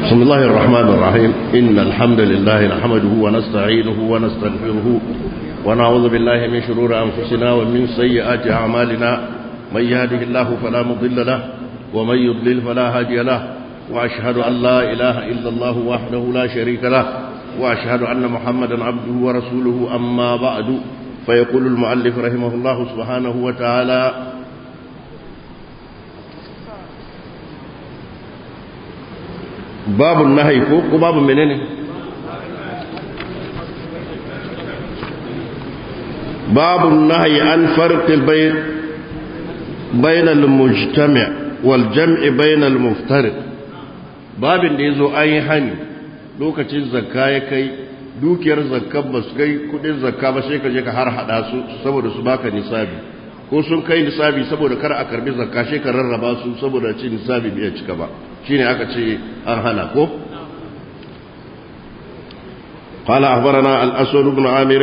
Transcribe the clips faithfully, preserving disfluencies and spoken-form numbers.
بسم الله الرحمن الرحيم إن الحمد لله نحمده ونستعينه ونستغفره ونعوذ بالله من شرور أنفسنا ومن سيئات أعمالنا من يهده الله فلا مضل له ومن يضلل فلا هادي له وأشهد أن لا إله إلا الله وحده لا شريك له وأشهد أن محمدا عبده ورسوله أما بعد فيقول المؤلف رحمه الله سبحانه وتعالى باب النهي كو باب منين باب النهي عن فرق البين بين المجتمع والجمع بين المفترق باب da yazo ayi hani lokacin zakka ya kai dukiyar zakka ba su kai kudin zakka ba sai ka je ka har hada su saboda su baka nisabi ko sun kai nisabi saboda kar a karbi zakka sai ka rarraba su saboda ci nisabi bai cika ba shine aka ce an hana ko قال أخبرنا الأسود بن عامر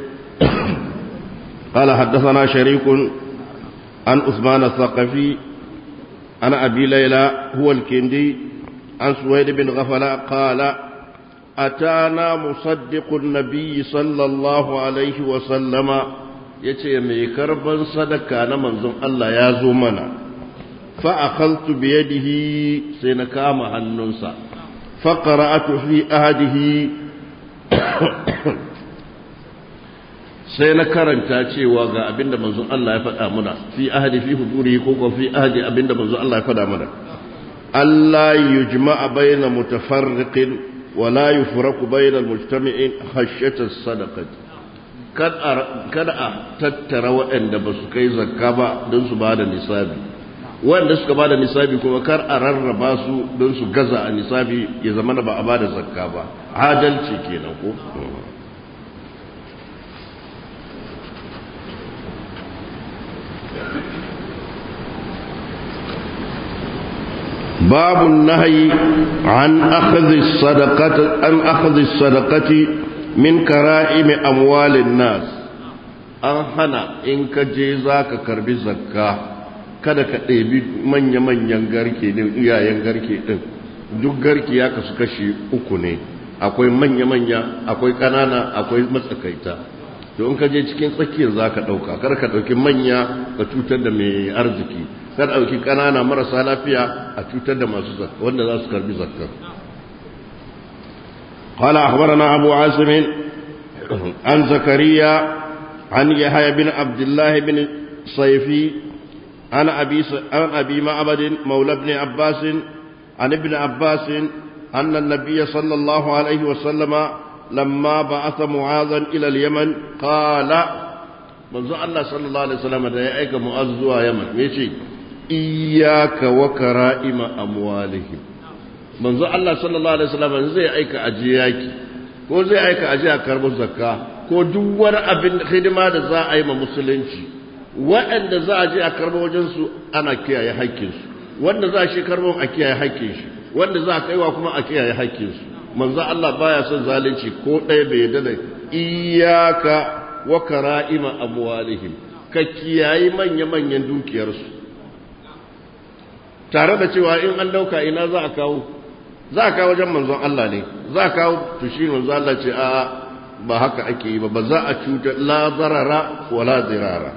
قال حدثنا شريك عن عثمان الثقفي عن أبي ليلى هو الكندي عن سويد بن غفلة قال أتانا مصدق النبي صلى الله عليه وسلم يتي مي كربا صدقا نمنزم الله يازو منا فأخذت بيده سينكام هننسا فقرأت في أهده سينكرنتا cewa ga abinda manzon Allah ya faɗa muna fi ahdi fi huduri ko ko fi ahdi abinda manzon Allah ya faɗa muna Allah yujma'a bayna mutafarriqin wa la yufraqu bayna almujtami'in khashyata as-sadaqati kada a tattara waɗanda ba su kai zakka ba don su bada nisabi wanda suka bada nisabi kuma kar a rarraba su don su gaza a nisabi ya zama ba a bada zakka ba adalci kenan ko باب النهي عن أخذ الصدقة عن أخذ الصدقة من كرائم أموال الناس أن هنا إنك جيزاك كرب زكاة kada ka ɗebi manya-manyan garke ɗin iyayen garke ɗin duk garke ya kasu kashi uku ne akwai manya-manya akwai ƙanana akwai matsakaita to in ka je cikin tsakiyar za ka ɗauka kar ka ɗauki manya ka cutar da mai arziki kar ɗauki ƙanana marasa lafiya a cutar da masu zakka wanda za su karbi zakka قال أخبرنا أبو عاصم عن زكريا عن يحيى بن عبد الله بن صيفي عن أبي, عن أبي معبد مولى ابن عباس عن ابن عباس أن النبي صلى الله عليه وسلم لما بعث معاذا إلى اليمن قال منذ الله صلى الله عليه وسلم يأيك معاذ زوا يمن ماشي إياك وكرائم أموالهم منذ الله صلى الله عليه وسلم زي أيك أجياك ko zai aika aje a karɓar zakka ko duk wani abin hidima da za a yi ma musulunci waɗanda za a je a karɓar wajensu ana kiyaye haƙƙinsu wanda za a shi karɓar a kiyaye haƙƙin shi wanda za a kaiwa kuma a kiyaye haƙƙinsu manzo Allah baya son zalunci ko ɗaya bai yarda da iyaka wa kara'ima amwalihim ka kiyaye manya-manyan dukiyarsu tare da cewa in an dauka ina za a kawo za a kawo wajen manzon Allah ne za a kawo tushi manzon Allah ce a ba haka ake yi ba ba za a cuta la zarara wala zirara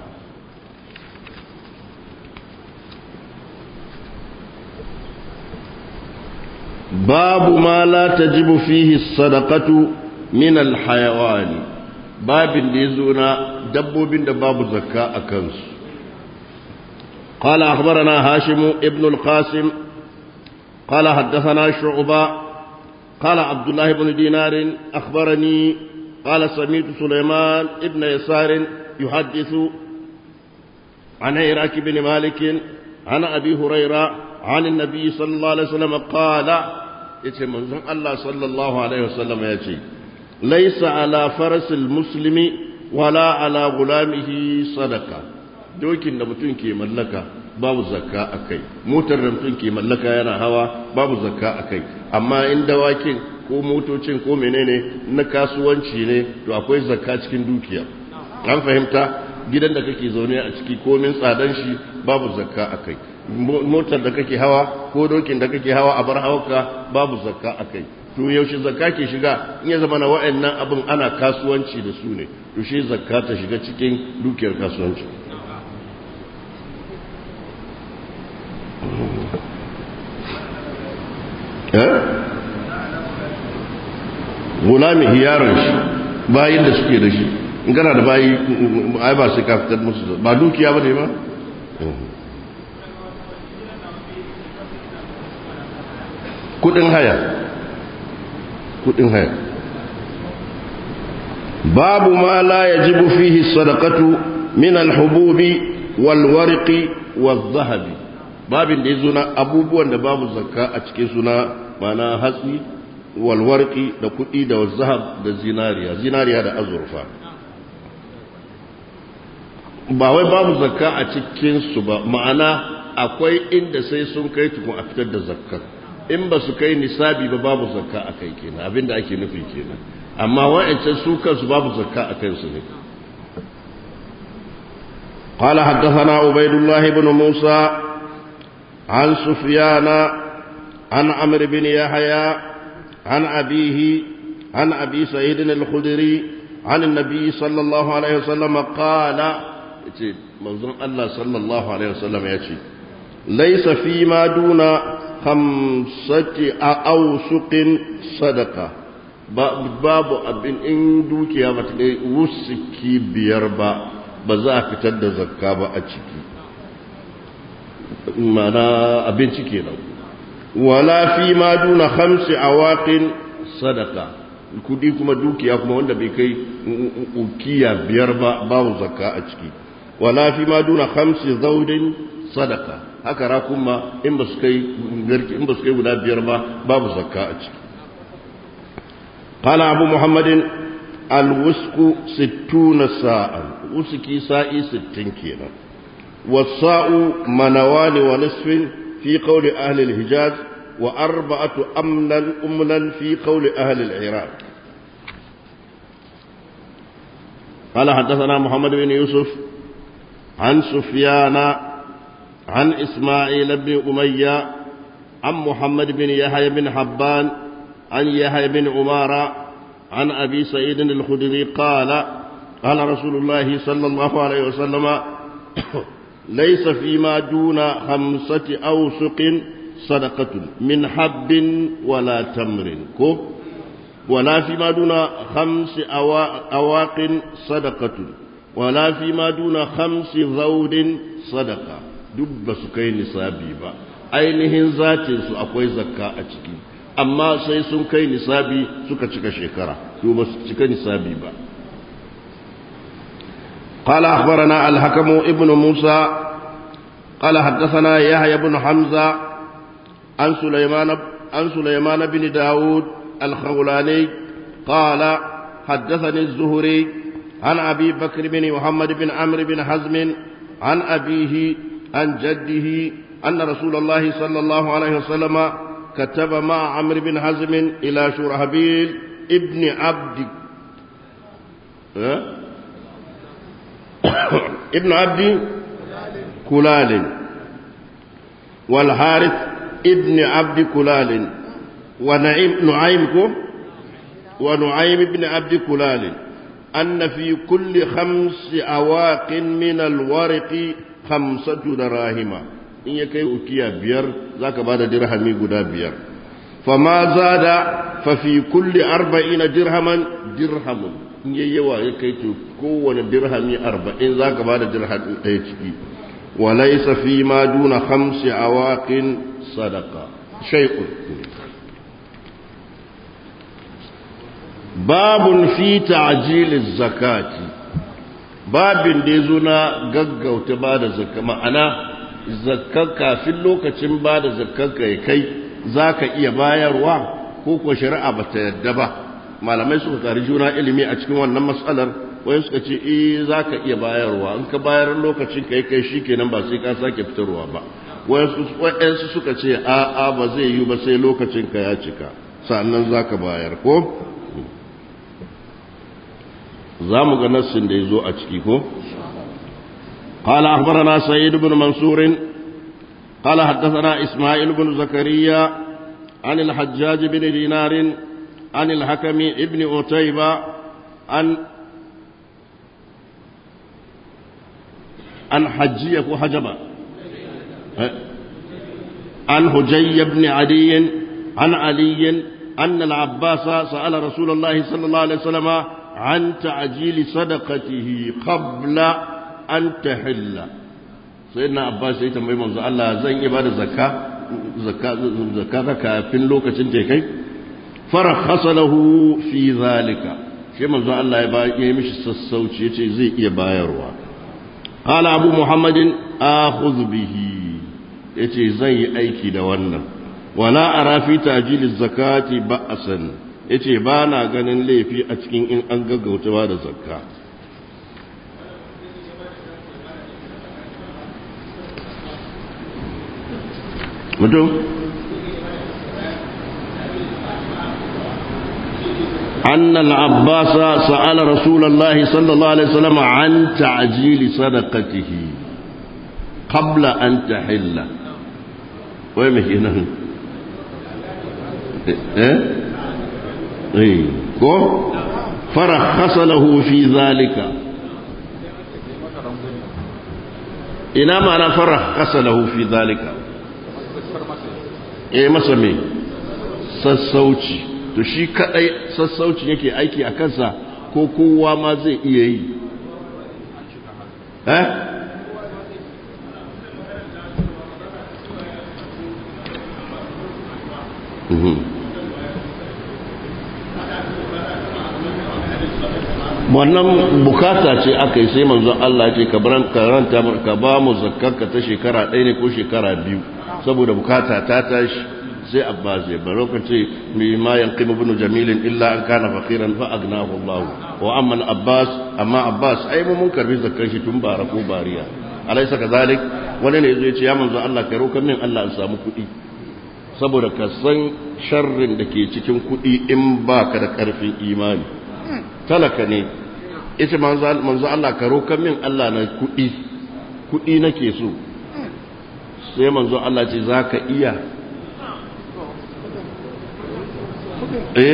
babu ma la tajibu fihi sadaqatu min alhayawani babin da yazo na dabbobin da babu zakka a kansu قال أخبرنا هاشم ابن القاسم قال حدثنا شعبة قال عبد الله بن دينار أخبرني قال سمعت سليمان ابن يسار يحدث عن عراك بن مالك عن أبي هريرة عن النبي صلى الله عليه وسلم قال يتي منزل الله صلى الله عليه وسلم يتي ليس على فرس المسلم ولا على غلامه صدقة dokin da mutum ke mallaka babu zakka akai motar da mutum ke mallaka yana hawa babu zakka akai amma in dawakin ko motocin ko menene na kasuwanci ne to akwai zakka cikin dukiya an fahimta gidan da kake zaune a ciki komin tsadan shi babu zakka akai motar da kake hawa ko dokin da kake hawa a bar hawaka babu zakka akai to yaushe zakka ke shiga in ya zama na wa'annan abin ana kasuwanci da su ne to shi zakka ta shiga cikin dukiyar kasuwanci eh gulami hiyaran shi bayin da suke da shi in kana da bayi ai ba sai ka fitar musu ba dukiya bane ba kudin haya kudin haya babu ma la yajibu fihi sadaqatu min al-hububi wal warqi wal dhahabi babin da yazo na abubuwan da babu zakka a cikin suna mana hatsi wal warqi da kudi da zahab da zinariya zinariya da azurfa ba wai babu zakka a cikin su ba ma'ana akwai inda sai sun kai tukun a fitar da zakka in ba su kai nisabi ba babu zakka a kai kenan abinda ake nufi kenan amma wa'ancan su kansu babu zakka a kansu ne قال حدثنا عبيد الله بن موسى عن سفيان عن عمرو بن يحيى عن أبيه عن أبي سعيد الخدري عن النبي صلى الله عليه وسلم قال منظر الله صلى الله عليه وسلم يأتي ليس فيما دون خمسة أوسق صدقة باب أبن إن دوكي وسكي بيربا بزا فتد زكاة أتشكي معنى أبن شكي ولا فيما دون خمس أواق صدقة kudi kuma dukiya kuma wanda bai kai ukiya biyar ba babu zakka a ciki wala fi ma duna khamsi zawdin sadaka haka ra kuma in ba su kai garki in ba su kai guda biyar ba babu zakka a ciki qala abu muhammadin alwusqu sittuna sa'an uski sa'i sittin kenan wasa'u manawali wa nisfin fi qawli ahli al-hijaz وأربعة أمنا أمنا في قول أهل العراق قال حدثنا محمد بن يوسف عن سفيان عن إسماعيل بن أمية عن محمد بن يحيى بن حبان عن يحيى بن عمارة عن أبي سعيد الخدري قال قال رسول الله صلى الله عليه وسلم ليس فيما دون خمسة أوسق صدقة من حب ولا تمر ولا فيما دون خمس أواق صدقة ولا فيما دون خمس ذود صدقة دب سكين نسابي با ainihin zatin su akwai zakka a ciki amma sai sun kai nisabi suka cika shekara to ba su cika nisabi ba قال أخبرنا الحكم ابن موسى قال حدثنا يحيى بن حمزة عن سليمان عن سليمان بن داود الخولاني قال حدثني الزهري عن أبي بكر بن محمد بن عمرو بن حزم عن أبيه عن جده أن رسول الله صلى الله عليه وسلم كتب مع عمرو بن حزم إلى شرحبيل ابن عبد أه؟ ابن عبد كلال والحارث ابن عبد كلال ونعيم نعيمكم ونعيم ابن عبد كلال أن في كل خمس أواق من الورق خمسة دراهم إن يكي أكيا بير ذاك بعد درهمي قدا بير فما زاد ففي كل أربعين درهما درهم إن ييوا يكي تكون درهمي أربعين ذاك بعد درهم أيتكي وليس فيما دون خمس أواق صدقة شيء باب في تعجيل الزكاة باب ديزونا غغو تبادا زكاة معنا زكاة في اللوكة بعد زكاة كي ذاك إيا بايروا كوكو شرع بتيدبا malamai suka kari juna ilimi a cikin wannan mas'alar wai suka ce eh zaka iya bayarwa in ka bayar lokacin kai kai shikenan ba sai ka sake fitarwa ba wayansu suka ce a a ba zai yi ba sai lokacin ka ya cika sannan zaka bayar ko zamu ga nassin da yazo a ciki ko قال أخبرنا سعيد بن منصور قال حدثنا إسماعيل بن زكريا عن الحجاج بن دينار عن الحكم ابن عتيبة عن عن حجية وحجبة عن هجي بن عدي عن علي أن العباس سأل رسول الله صلى الله عليه وسلم عن تعجيل صدقته قبل أن تحل. سيدنا عباس يتنبي منذ الله زين يبادة زكاة زكاة زكاة كافين لوكة تنتهي فرخص له في ذلك. شيء منذ الله يمشي السوشي زي يبايروا. قال أبو محمد آخذ به يتي زي أيكي دوانا ولا أرى في تعجيل الزكاة بأسا يتي بانا غنن لي في أتكين إن أنقق وتواد الزكاة. مدو أن العباس سأل رسول الله صلى الله عليه وسلم عن تعجيل صدقته قبل أن تحل. وين هنا؟ إيه؟ إيه؟ فرخص له في ذلك. إنما أنا فرخص له في ذلك. إيه مسمي؟ sassauci to shi kadai sassauci yake aiki a kansa ko kowa ma zai iya yi eh wannan bukata ce aka yi sai manzon Allah ya ce ka karanta ka ba mu zakkarka ta shekara ɗaya ne ko shekara biyu saboda bukata ta tashi sai Abbas ya baro ka ce mi ma yanqim ibn Jamil illa an kana faqiran fa agnahu Allah wa amma Abbas amma Abbas ai mun karbi zakkar shi tun bara ko bariya alaysa kazalik wani ne yazo ya ce ya manzo Allah kai rokan min Allah in samu kuɗi saboda ka san sharrin da ke cikin kuɗi in baka da karfin imani talaka ne yace manzo manzo Allah ka rokan min Allah na kuɗi kuɗi nake so sai manzo Allah ce zaka iya eh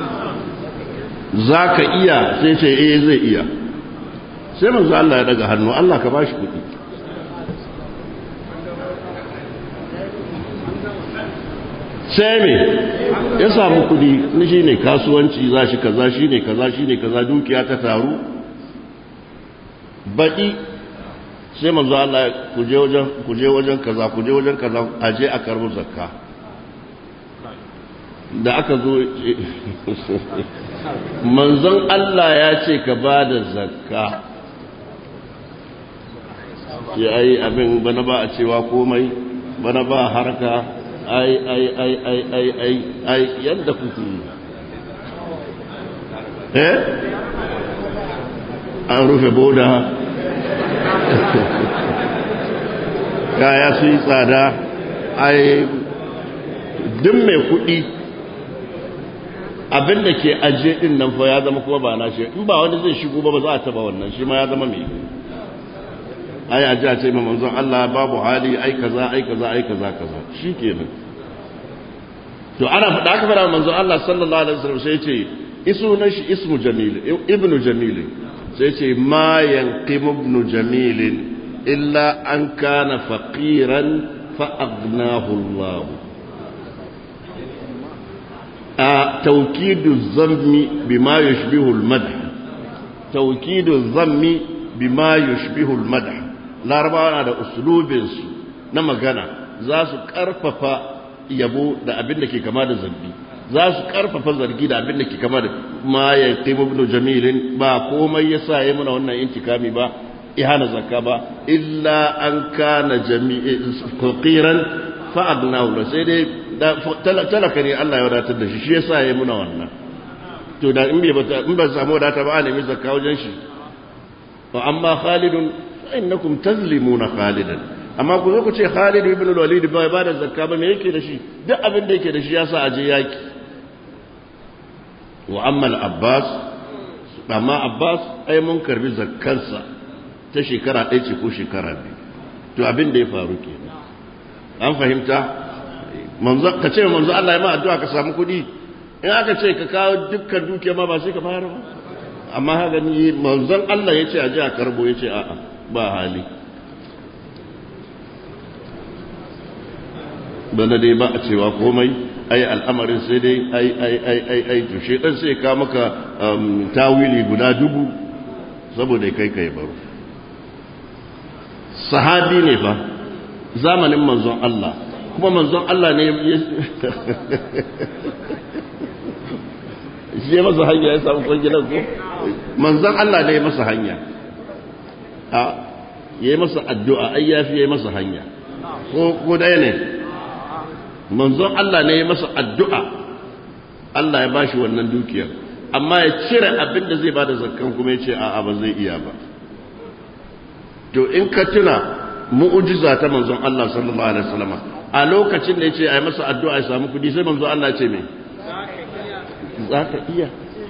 za ka iya sai ce eh zai iya sai manzo Allah ya daga hannu Allah ka bashi kuɗi sai me ya samu kuɗi ni shine kasuwanci za shi kaza shine kaza shine kaza dukiya ta taru baɗi sai manzo Allah kuje wajen kuje wajen kaza kuje wajen kaza aje a karbo zakka da aka zo manzon Allah ya ce ka ba da zakka ya ai abin bana ba a cewa komai bana ba harka ai ai ai ai ai ai ai yadda kuke eh an rufe boda kaya su yi tsada ai duk mai kuɗi abin da ke ajiye din nan fa ya zama kuma ba na shi in ba wani zai shigo ba ba za a taba wannan shi ma ya zama mai ai aje a ce ma manzon Allah babu hali ai kaza ai kaza ai kaza kaza shikenan to ana faɗa aka fara manzon Allah sallallahu alaihi wasallam sai ce isu na shi ismu jamil ibnu jamil sai ce ma yanqim ibnu jamil illa an kana faqiran fa aghnahu Allah توكيد الذم بما يشبه المدح توكيد الذم بما يشبه المدح larabawa da usulubinsu na magana za su karfafa yabo da abin da ke kama da zargi za su karfafa zargi da abin da ke kama da ma ya qimu ibn jamil ba komai yasa yayi muna wannan intikami ba ihana zakka ba illa an kana jami'an faqiran fa agnahu sai dai talaka ne Allah ya wadatar da shi shi yasa yayi muna wannan to da in bai in ba samu wadata ba a nemi zakka wajen shi fa amma Khalidun fa innakum tazlimuna Khalidan amma ku zo ku ce Khalid ibn al-Walid ba ba da zakka ba me yake da shi duk abin da yake da shi yasa aje yaki wa amma al-Abbas amma Abbas ai mun karbi zakkarsa ta shekara ɗaya ce ko shekara biyu to abin da ya faru kenan an fahimta manzo ka ce manzo Allah ya ma addu'a ka samu kudi in aka ce ka kawo dukkan dukiya ma ba sai ka bayar ba amma haka ni manzon Allah yace a ji a karbo yace a'a ba hali bana dai ba a cewa komai ai al'amarin sai dai ai ai ai ai ai to shedan sai ka maka tawili guda dubu saboda kai kai baro sahabi ne fa zamanin manzon Allah kuma manzon Allah ne shi ya masa hanya ya samu kwangilan ko manzon Allah ne ya masa hanya a yayi masa addu'a ai yafi yayi masa hanya ko ko dai ne manzon Allah ne ya masa addu'a Allah ya bashi wannan dukiyar amma ya cire abin da zai bada zakkan kuma ya ce a'a ba zai iya ba to in ka tuna mu'jiza ta manzon Allah sallallahu alaihi wasallam a lokacin da yace ai masa addu'a ya samu kudi sai manzon Allah ya ce me zaka iya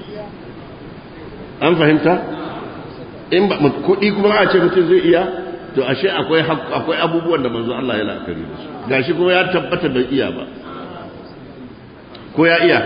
an fahimta in ba kudi kuma a ce mutum zai iya to ashe akwai akwai abubuwan da manzon Allah ya la'akari da su gashi kuma ya tabbata bai iya ba ko ya iya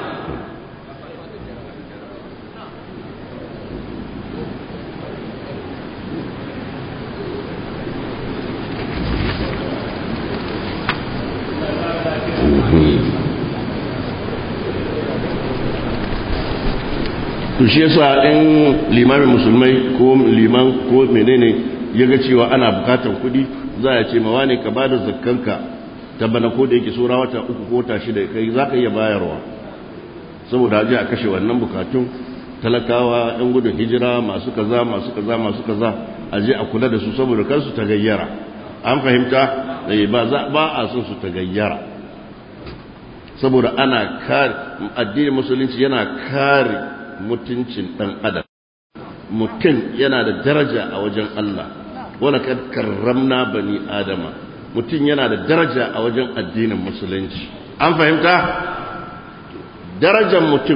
to shi yasa in limamin musulmai ko liman ko menene ya ga cewa ana bukatar kudi za a ce mawa ne ka ba da zakkanka ta bana ko da yake sura wata uku ko wata shida kai za ka iya bayarwa saboda aje a kashe wannan bukatun talakawa yan gudun hijira masu kaza masu kaza masu kaza aje a kula da su saboda kansu ta gayyara an fahimta ba ba a son su ta gayyara saboda ana kare addinin musulunci yana kare mutuncin dan adam mutum yana da daraja a wajen Allah wala kad karramna bani adama mutum yana da daraja a wajen addinin musulunci an fahimta darajar mutum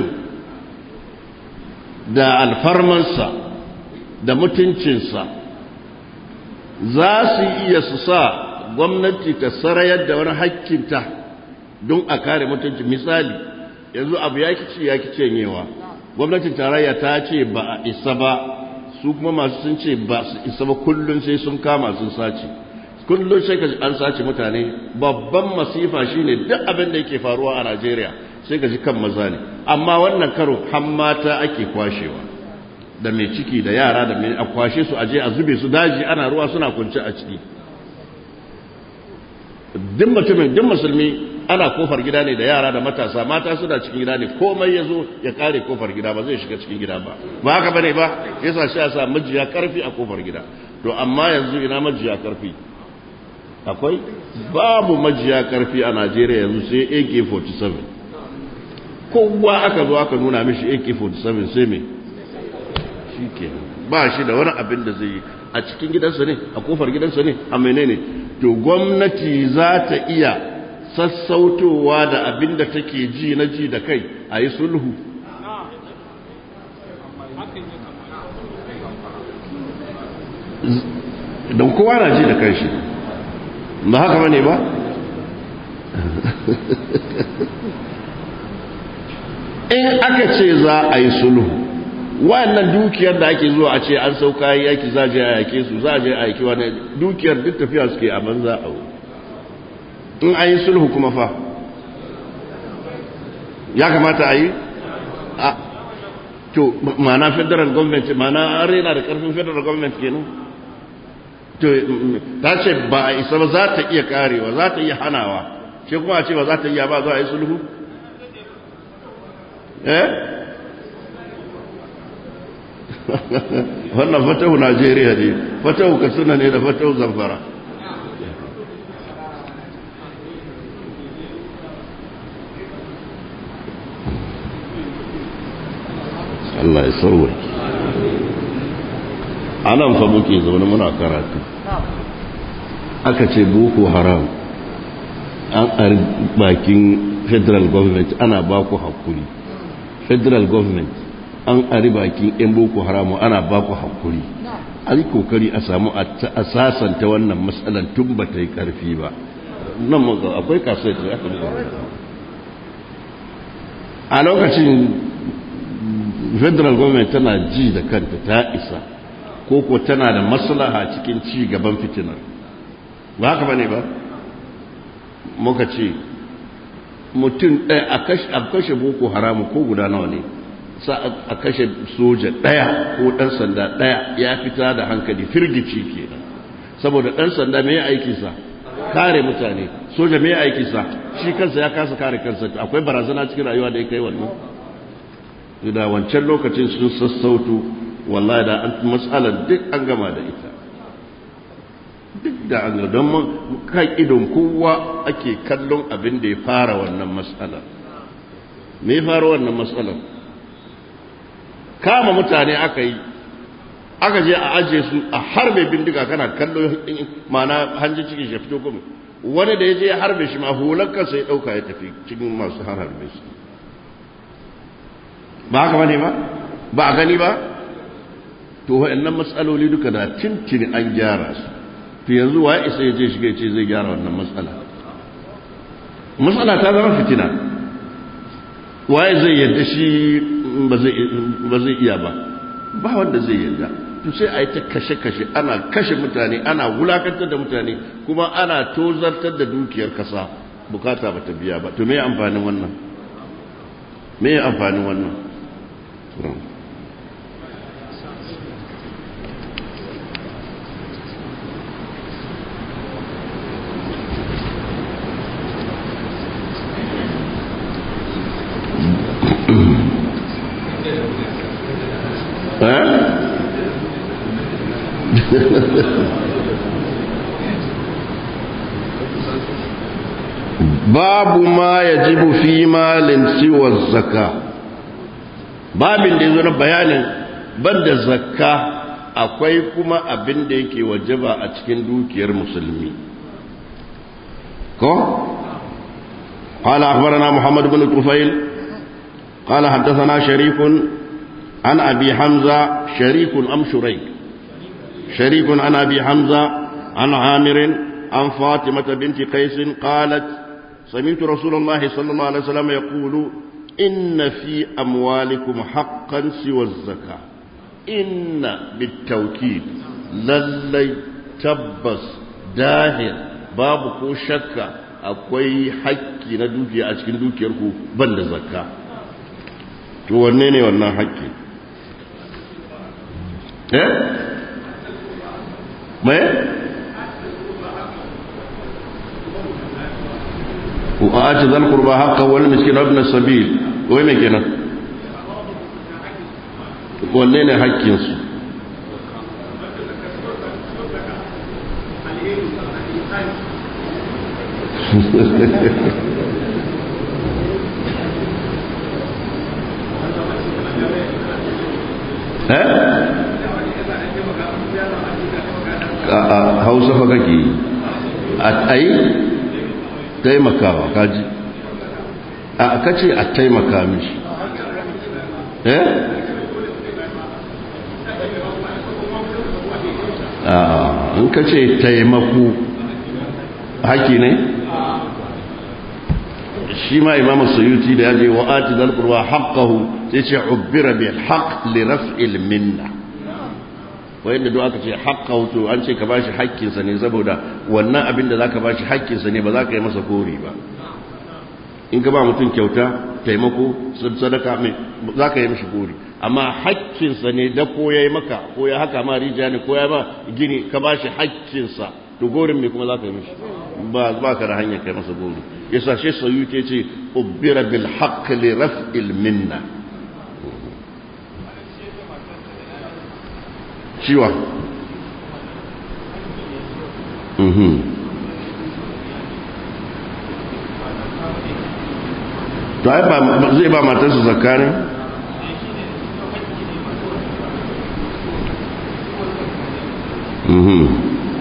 da alfarmansa da mutuncinsa za su iya su sa gwamnati ta sarayar da wani hakkinta don a kare mutunci misali yanzu abu ya kici ya kice yewa gwamnatin tarayya ta ce ba a isa ba su kuma masu sun ce ba su isa ba kullum sai sun kama sun sace kullum sai ka ji an sace mutane babban masifa shine duk abin da yake faruwa a Najeriya sai ka ji kan maza ne amma wannan karo har mata ake kwashewa da mai ciki da yara da mai a kwashe su aje a zube su daji ana ruwa suna kunce a ciki duk mutumin duk musulmi ana kofar gida ne da yara da matasa mata suna cikin gida ne komai ya zo ya kare kofar gida ba zai shiga cikin gida ba ba haka bane ba yasa shi ya sa majiya karfi a kofar gida to amma yanzu ina majiya karfi akwai babu majiya karfi a Najeriya yanzu sai A K forty-seven kowa aka zo aka nuna mishi A K forty-seven sai me shike ba shi da wani abin da zai yi a cikin gidansa ne a kofar gidansa ne a menene to gwamnati za ta iya sassautowa da abin da take ji na ji da kai a yi sulhu don kowa na ji da kai shi ba haka bane ba in aka ce za a yi sulhu wannan dukiyar da ake zuwa a ce an sauka yaki za a je a yake su za a je a yake wani dukiyar duk tafiya suke a banza a wuri in an yi sulhu kuma fa ya kamata a yi a to ma'ana federal government ma'ana an rena da karfin federal government kenan to ta ce ba a isa ba za ta iya karewa za ta iya hanawa ce kuma a ce ba za ta iya ba za a yi sulhu eh wannan fatahu Najeriya ne fatahu Katsina ne da fatahu Zamfara Allah ya sauwa anan fa muke zaune muna karatu aka ce boko haram an ar bakin federal government ana ba ku hakuri federal government an ari bakin yan boko haram ana ba ku hakuri an kokari a samu a sasanta wannan matsalan tun ba ta yi karfi ba nan maka akwai kasai da aka buga a lokacin federal government tana ji da kanta ta isa ko ko tana da maslaha cikin ci gaban fitinar ba haka bane ba muka ce mutum ɗaya a kashe boko haramu ko guda nawa ne sa a kashe soja ɗaya ko ɗan sanda ɗaya ya fita da hankali firgici kenan saboda ɗan sanda mai aikinsa kare mutane soja mai aikinsa shi kansa ya kasa kare kansa akwai barazana cikin rayuwa da ya kai wannan da wancan lokacin sun sassauto wallahi da an matsalar duk an gama da ita duk da an don kan idon kowa ake kallon abin da ya fara wannan matsalar me ya fara wannan matsalar kama mutane aka yi aka je a ajiye su a harbe bindiga kana kallo mana hanji cikin shi fito kuma wani da ya je ya harbe shi ma hular kansa ya dauka ya tafi cikin masu har harbe su ba haka bane ba ba a gani ba to wa'annan matsaloli duka da tintini an gyara su to yanzu waye isa ya je shiga ce zai gyara wannan matsala matsala ta zama fitina waye zai yarda shi ba zai iya ba ba wanda zai yarda to sai a yi ta kashe-kashe ana kashe mutane ana wulakantar da mutane kuma ana tozartar da dukiyar kasa bukata ba ta biya ba to me amfanin wannan me amfanin wannan babu ma yajibu fi malin siwa zakka babin da yazo na bayanin banda zakka akwai kuma abin da yake wajaba a cikin dukiyar musulmi ko qala akhbarana muhammad ibn tufail qala hadathana sharif an abi hamza sharif am shurayk sharif an abi hamza an amir an fatimah bint qais qalat سمعت رسول الله صلى الله عليه وسلم يقول إن في أموالكم حقا سوى الزكاة إن بالتوكيد للي تبس داهر بابكو شكا أكوي حكي ندوكي أشكي ندوكي يركو بند زكاة تونيني وانا حكي إيه ما إيه وآت ذا القربى حقه والمسكين وابن السبيل وين كده ولينا حقين su eh Hausa fa kake a ai taimakawa kaji a kace a taimaka mishi eh a in kace taimako haki ne shi ma imamu suyuti da yaje wa ati dal qurwa haqqahu sai ce ubbira bil haqq li raf'il minna wanda duk aka ce haqqahu to an ce ka bashi haƙƙin sa ne saboda wannan abin da zaka bashi haƙƙin sa ne ba za ka yi masa kori ba in ka ba mutum kyauta taimako sadaka mai za ka yi mishi kori amma haƙƙin sa ne da ko yayi maka ko ya haka ma rijiya ne ko ya ba gini ka bashi haƙƙin sa to gorin me kuma za ka yi mishi ba ba ka da hanyar kai masa gori yasa shi sayuti ce ubbira bil haqq li raf'il minna ciwa mhm to ai ba zai ba matarsa zakka ne mhm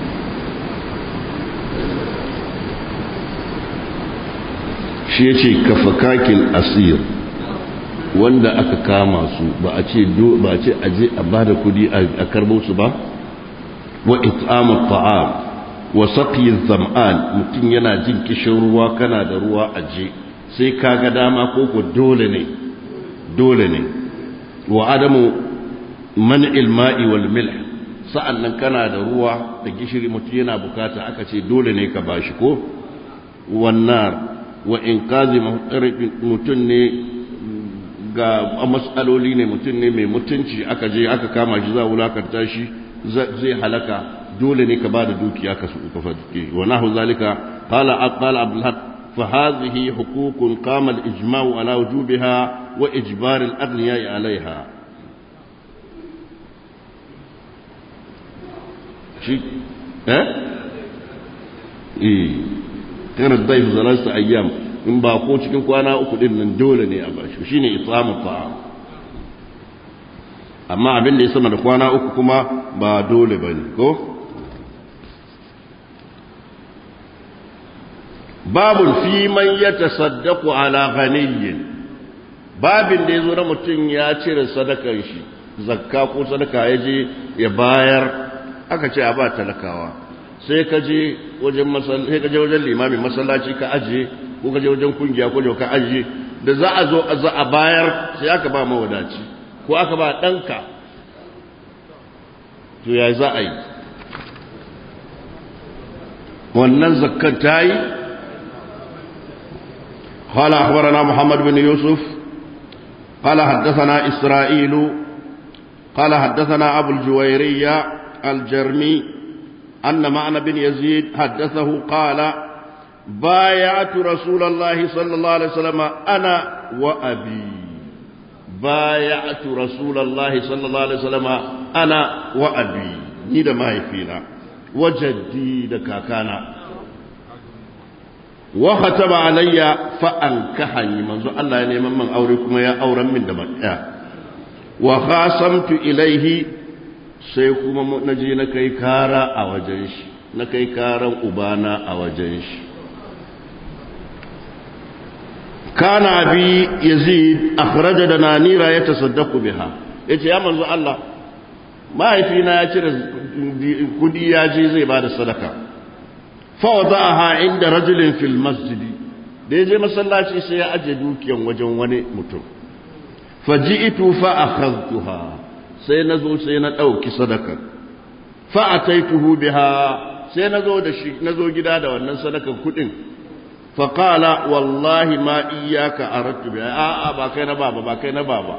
shi yace kafakakin asir wanda aka kama su ba a ce ba a ce aje a bada kudi a karbo su ba wa it'amut ta'am wa saqi zam'an mutum yana jin kishin ruwa kana da ruwa aje sai kaga dama ko ko dole ne dole ne wa adamu man'il ma'i wal milh sa'annan kana da ruwa da gishiri mutum yana bukata aka ce dole ne ka bashi ko wannan wa inqazi mutum ne ga mas'aloli ne mutum ne mai mutunci aka je aka kama shi za wulakanta shi zai halaka dole ne ka bada dukiya ka su ka fadike wa nahu zalika qala aqala abdul haq fa hadhihi huququn qama al ijma'u ala wujubiha wa ijbar al aghniya 'alayha shi eh eh kana dai zalasta ayyam in ba ko cikin kwana uku din nan dole ne a bashi shine itsamu ta'am amma abin da ya sama da kwana uku kuma ba dole bane ko babul fi man yatasaddaqu ala ghaniyyin babin da yazo na mutun ya cire sadakar shi zakka ko sadaka yaje ya bayar aka ce a ba talakawa sai ka je wajen masallaci sai ka je wajen limamin masallaci ka aje ko ka je wajen kungiya ko ka aje da za a zo za a bayar sai aka ba mawadaci ko aka ba danka to ya za a yi wannan zakkar tayi قال أخبرنا محمد بن يوسف قال حدثنا إسرائيل قال حدثنا أبو الجويرية الجرمي أن معنى بن يزيد حدثه قال بايعت رسول الله صلى الله عليه وسلم أنا وأبي بايعت رسول الله صلى الله عليه وسلم أنا وأبي نيدا ما يفينا وجدي دكاكانا وختم علي فأنكحني منذ الله يعني من أوركم يا أورا من دمك وخاصمت إليه سيكون نجي نكي كارا أوجنش نكي كارا أبانا أوجنش كان أبي يزيد أخرج دنانير يتصدق بها يتي يا منذ الله ما يفينا يتر كدي ياجي زي بعد الصدقة فوضعها عند رجل في المسجد da yaje masallaci sai ya aje dukiyan wajen wani mutum faji'tu fa akhadtuha sai nazo sai na dauki sadaka fa ataituhu biha sai nazo da shi nazo gida da wannan sadakan kudin fa qala wallahi ma iyyaka aradtu biha a a ba kai na baba ba kai na baba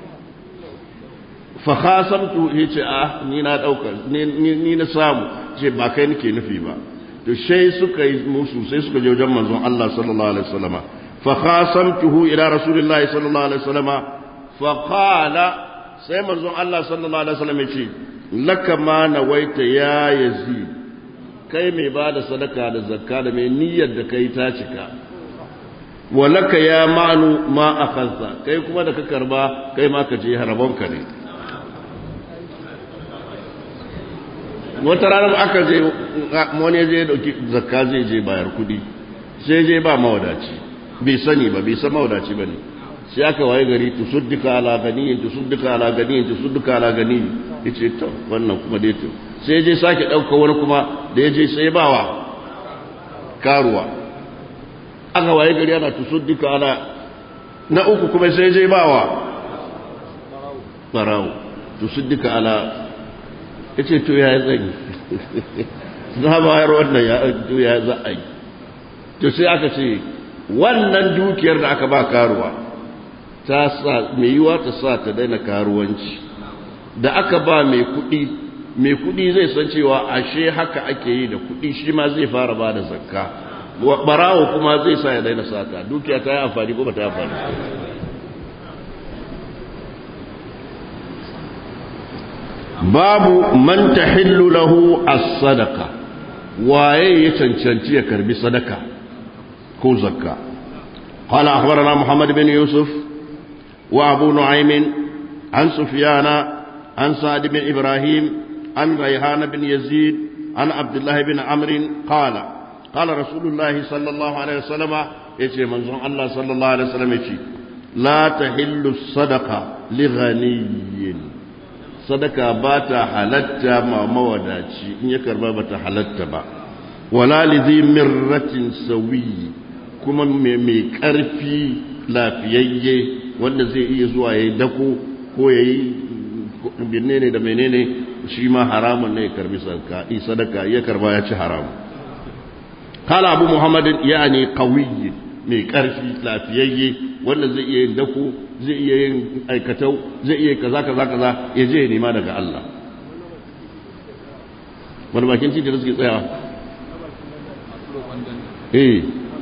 fa khasamtu yace ah ni na dauka ni ni na samu ce ba kai nake nufi ba to sai suka yi musu sai suka je wajen manzon Allah sallallahu alaihi wasallama fa khasamtuhu ila rasulillahi sallallahu alaihi wasallama fa qala sai manzon Allah sallallahu alaihi wasallam yace laka ma nawaita ya yazid kai mai bada sadaka da zakka da mai niyyar da kai ta cika walaka ya ma'nu ma akhadha kai kuma da ka karba kai ma ka je harabonka ne wata ranar aka je wani je dauki zakka zai je bayar kudi sai je ba mawadaci bai sani ba bai san mawadaci ba ne sai aka waye gari tusuddika ala ganiyin tusuddika ala ganiyin tusuddika ala ganiyin yace to wannan kuma dai to sai je sake dauka wani kuma da ya je sai bawa karuwa aka waye gari ana tusuddika ala na uku kuma sai je bawa farawo tusuddika ala yace to ya zai za bayar wannan ya to ya za a yi to sai aka ce wannan dukiyar da aka ba karuwa ta sa mai yiwa ta sa ta daina karuwanci da aka ba mai kuɗi mai kuɗi zai san cewa ashe haka ake yi da kuɗi shi ma zai fara ba da zakka barawo kuma zai sa ya daina sata dukiya ta yi amfani ko ba ta yi amfani babu man tahillu lahu as-sadaqa waye ya cancanci ya karbi sadaka ko zakka qala akhbarana muhammad bin yusuf wa abu nu'aym an sufyana an sa'd bin ibrahim an rayhan bin yazid an abdullah bin amr qala qala rasulullah sallallahu alaihi wasallam yace manzon Allah sallallahu alaihi wasallam yace la tahillu as-sadaqa li ghaniyyin sadaka ba ta halatta ma mawadaci in ya karba ba ta halatta ba wala lidhi mirratin sawi kuma mai karfi lafiyayye wanda zai iya zuwa yayi dako ko yayi binne da menene shi ma haramun ne karbi sadaka sadaka ya karba ya ci haramu kala abu muhammadin yani qawiy mai karfi lafiyayye wanda zai iya yin dako zai iya yin aikatau zai iya kaza kaza kaza ya je ya nema daga Allah wani bakin titi da suke tsayawa eh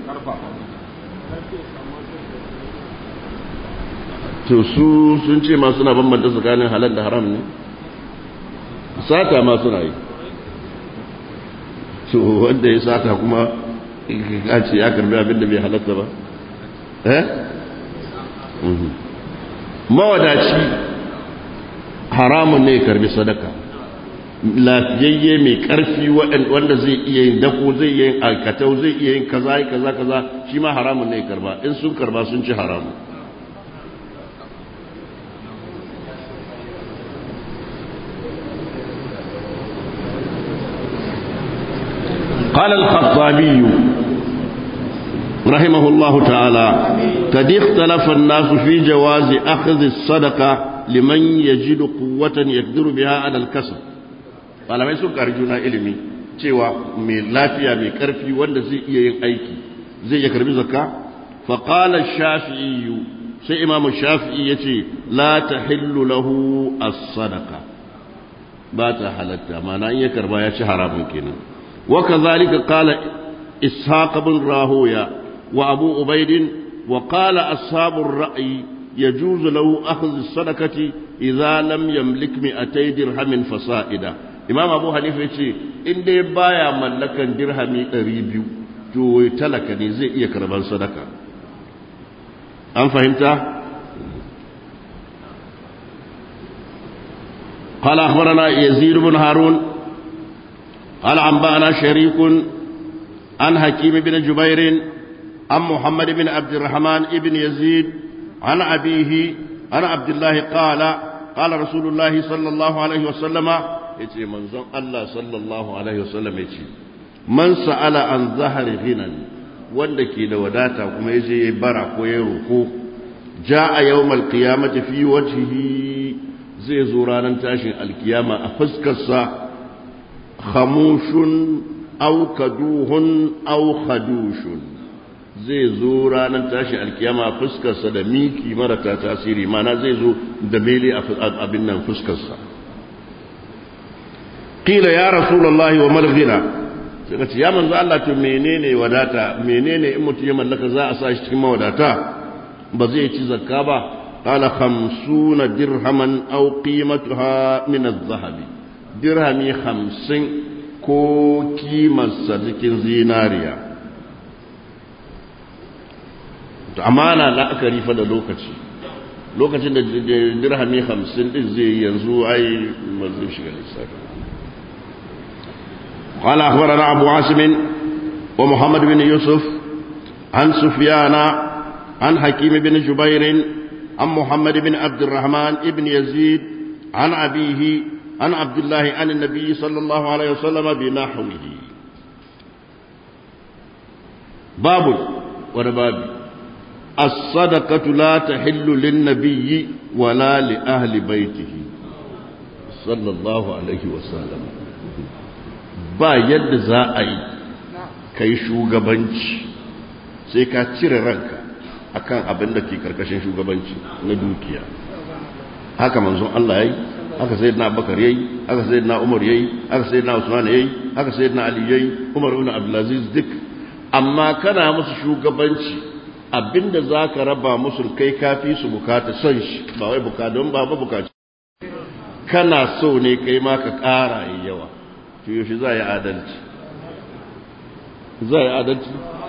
to su sun ce ma suna bambanta tsakanin halal da haram ne sata ma suna yi to wanda ya sata kuma ya ce ya karbi abin da bai halatta ba eh mawadaci haramun ne karbi sadaka lafiyayye mai karfi wanda zai iya yin dako zai iya yin alkatau zai iya yin kaza kaza kaza shi ma haramun ne karba in sun karba sun ci haramun قال الخطابي رحمه الله تعالى قد اختلف الناس في جواز أخذ الصدقة لمن يجد قوة يقدر بها على الكسب قال ما يسوك أرجونا إلمي cewa mai lafiya mai karfi wanda zai iya yin aiki zai iya karbi zakka fa qala shafi'i sai imamu shafi'i yace la tahillu lahu as-sadaqa ba ta halatta mana in ya karba ya ci haramun kenan وكذلك قال إسحاق بن راهوية وأبو عبيد وقال أصحاب الرأي يجوز له أخذ الصدقة إذا لم يملك مئتي درهم فصائدا إمام أبو حنيفة يقول إن دي بايا ملكا درهم ريبيو جو تلك نزي يكربان صدقة أم فهمت؟ قال أخبرنا يزيد بن هارون قال أنبأنا شريك عن حكيم بن جبير عن محمد بن عبد الرحمن بن يزيد عن أبيه عن عبد الله قال قال رسول الله صلى الله عليه وسلم يتي منزل الله صلى الله عليه وسلم يتي من سأل عن ظهر غنى wanda ke da wadata kuma ya je ya bara ko ya roko ja'a yawmal qiyamati fi wajhihi zai zo ranar tashin alkiyama a fuskarsa khamushun aw kaduhun aw khadushun zai zo ranar tashin alkiyama fuskarsa da miki mara ta tasiri mana zai zo da mele abin nan fuskarsa qila ya rasulullahi wa mal ghina sai ka ce ya manzo Allah to menene wadata menene in mutum ya mallaka za a sa shi cikin mawadata ba zai ci zakka ba qala khamsuna dirhaman aw qimatuha min adh-dhahabi dirhami hamsin ko kimarsa cikin zinariya to amana la'akari fa da lokaci lokacin da dirhami hamsin din zai yanzu ai mazu shiga lissafi قال أخبرنا أبو عاصم ومحمد بن يوسف عن سفيان عن حكيم بن جبير عن محمد بن عبد الرحمن بن يزيد عن أبيه عن عبد الله عن النبي صلى الله عليه وسلم بنحوه باب ورباب الصدقة لا تحل للنبي ولا لأهل بيته صلى الله عليه وسلم ba yadda za a yi ka yi shugabanci sai ka cire ranka akan abin da ke karkashin shugabanci na dukiya haka manzon Allah yayi haka sayyidina Abubakar yayi haka sayyidina Umar yayi haka sayyidina Usman yayi haka sayyidina Ali yayi Umar ibn Abdul Aziz duk amma kana musu shugabanci abinda zaka raba musu kai kafi su bukata son shi ba wai bukata don ba ba bukaci kana so ne kai ma ka ƙara yawa to yaushe za yi adalci za yi adalci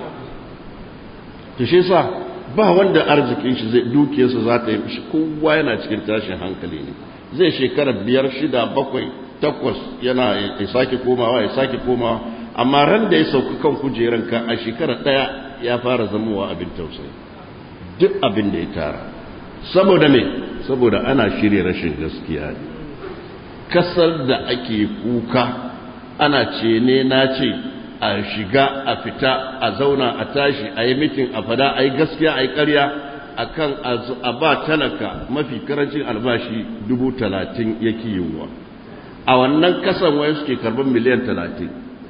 to shi sa ba wanda arzikin shi zai dukiyarsa za ta yi shi kowa yana cikin tashin hankali ne zai shekara biyar shida bakwai takwas yana ya sake komawa ya sake komawa amma ran da ya sauka kan kujeran ka a shekara ɗaya ya fara zamowa abin tausayi duk abin da ya tara saboda me saboda ana shirya rashin gaskiya ne kasar da ake kuka ana ce ne na ce a shiga a fita a zauna a tashi a yi mitin a fada a yi gaskiya a yi ƙarya a kan a ba talaka mafi karancin albashi dubu talatin yake yiwuwa a wannan kasan wayan suke karban miliyan talatin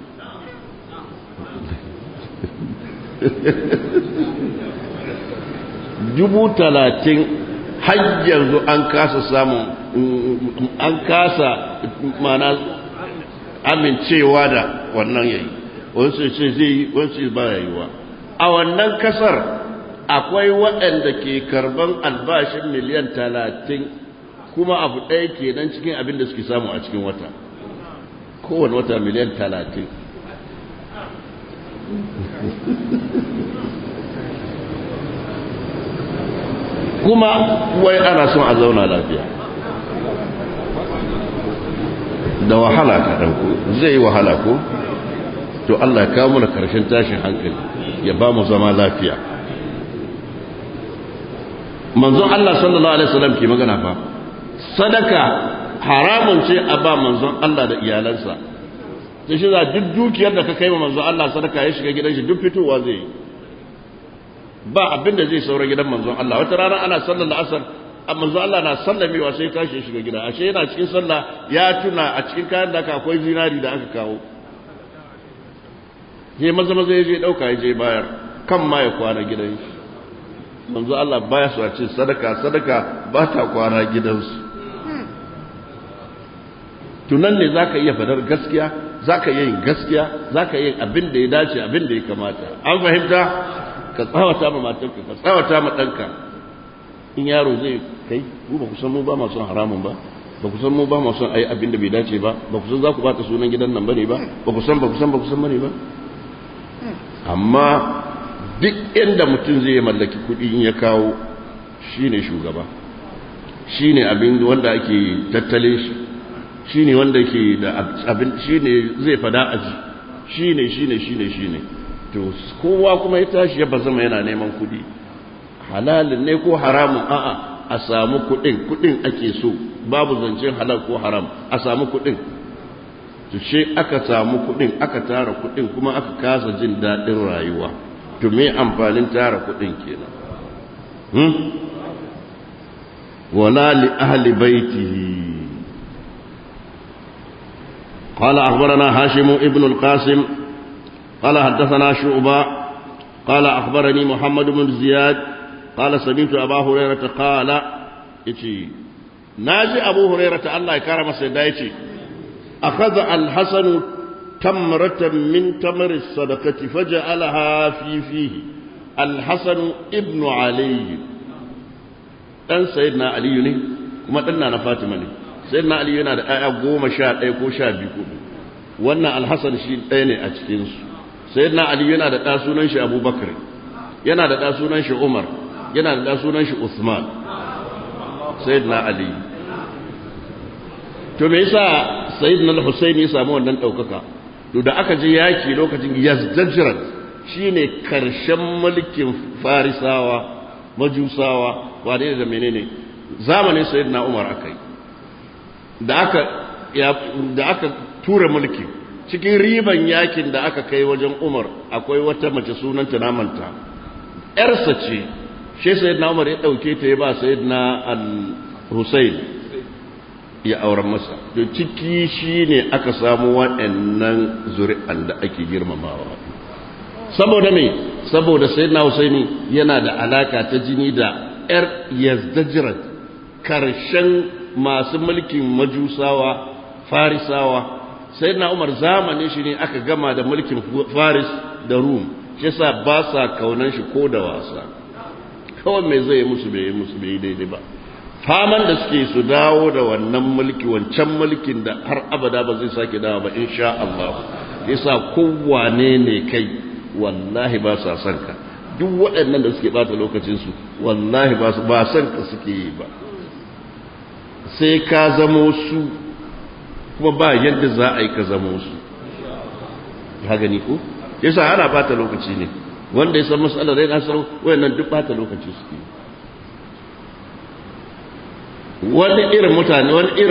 dubu talatin har yanzu an kasa samun an kasa mana amincewa da wannan yayi wasu ce zai yi wasu ba ya yiwa a wannan kasar akwai waɗanda ke karban albashin miliyan talatin kuma abu ɗaya kenan cikin abin da suke samu a cikin wata kowane wata miliyan talatin kuma wai ana son a zauna lafiya da wahala ka ɗauko zai yi wahala ko to Allah ya kawo mana karshen tashin hankali ya ba mu zama lafiya manzon Allah sallallahu alaihi wasallam ke magana fa sadaka haramun ce a ba manzon Allah da iyalansa sai shi za duk dukiyar da ka kai wa manzon Allah sadaka ya shiga gidan shi duk fitowa zai yi ba abin da zai saura gidan manzon Allah wata rana ana sallar asar manzon Allah na sallamewa sai tashi ya shiga gida ashe yana cikin sallah ya tuna a cikin kayan da aka akwai zinari da aka kawo je maza maza ya je dauka ya je bayar kan ma ya kwana gidan shi manzo Allah baya so a ce sadaka sadaka ba ta kwana gidansu tunan ne zaka iya fadar gaskiya zaka iya yin gaskiya zaka iya abin da ya dace abin da ya kamata an fahimta ka tsawata ma matarka ka tsawata ma danka in yaro zai kai ku ba ku san mu ba ma son haramun ba ba ku san mu ba ma son ayi abin da bai dace ba ba ku san za ku bata sunan gidan nan bane ba ba ku san ba ku san ba ku san bane ba amma duk inda mutum zai mallaki kuɗi in ya kawo shine shugaba shine abin wanda ake tattale shi shine wanda ke da abin shine zai fada aji shine shine shine shine to kowa kuma ya tashi ya bazama yana neman kuɗi halalin ne ko haramun a'a a samu kuɗin kuɗin ake so babu zancen halal ko haram a samu kuɗin to she aka samu kuɗin aka tara kuɗin kuma aka kasa jin daɗin rayuwa to me amfanin tara kuɗin kenan hmm wala li ahli baitihi قال أخبرنا هاشم ابن القاسم قال حدثنا شعبة قال أخبرني محمد بن زياد قال سمعت أبا هريرة قال إتي ناجي أبو هريرة الله يكرم سيدايتي أخذ الحسن تمرة من تمر الصدقة فجعلها في فيه الحسن ابن علي أن سيدنا علي ني كما أننا فاطمة ني سيدنا علي yana da ƴaƴa goma sha ɗaya ko sha biyu wannan alhassan shi ɗaya ne a cikinsu sayyidina ali yana da ɗa sunan shi abubakar yana da ɗa sunan shi umar yana da ɗa sunan shi usman sayyidina ali to me yasa sayyidina al-husaini ya samu wannan ɗaukaka to da aka je yaki lokacin yazdajran shine karshen mulkin farisawa majusawa wane da menene zamanin sayyidina umar akai da aka da aka tura mulki cikin riban yakin da aka kai wajen Umar akwai wata mace sunanta namanta yarsa ce shi sayyidina Umar ya dauke ta ya ba sayyidina al-Husayn ya auren masa to ciki shine aka samu waɗannan zuri'an da ake girmamawa saboda me saboda sayyidina Husaini yana da alaka ta jini da yar Yazdajrat karshen masu mulkin majusawa farisawa sayyidina Umar zamanin shi ne aka gama da mulkin Faris da Rum shi yasa ba sa kaunan shi ko da wasa kawai me zai musu bai musu bai daidai ba faman da suke su dawo da wannan mulki wancan mulkin da har abada ba zai sake dawo ba insha Allah yasa kowane ne kai wallahi ba sa son ka duk waɗannan da suke bata lokacin su wallahi ba su ba son ka suke yi ba sai ka zamo su kuma ba yadda za a yi ka zamo su ha gani ko yasa ana bata lokaci ne wanda ya san matsalar rai nasar wayannan duk bata lokaci suke wani irin mutane wani irin